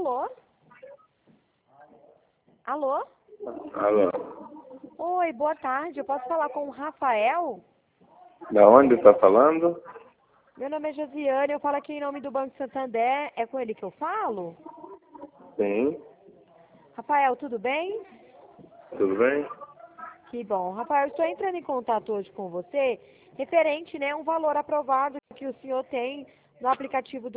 Alô? Alô? Alô? Oi, boa tarde. Eu posso falar com o Rafael? Da onde tá falando? Meu nome é Josiane, eu falo aqui em nome do Banco Santander. É com ele que eu falo? Sim. Rafael, tudo bem? Tudo bem? Que bom. Rafael, eu estou entrando em contato hoje com você referente, né, a um valor aprovado que o senhor tem no aplicativo do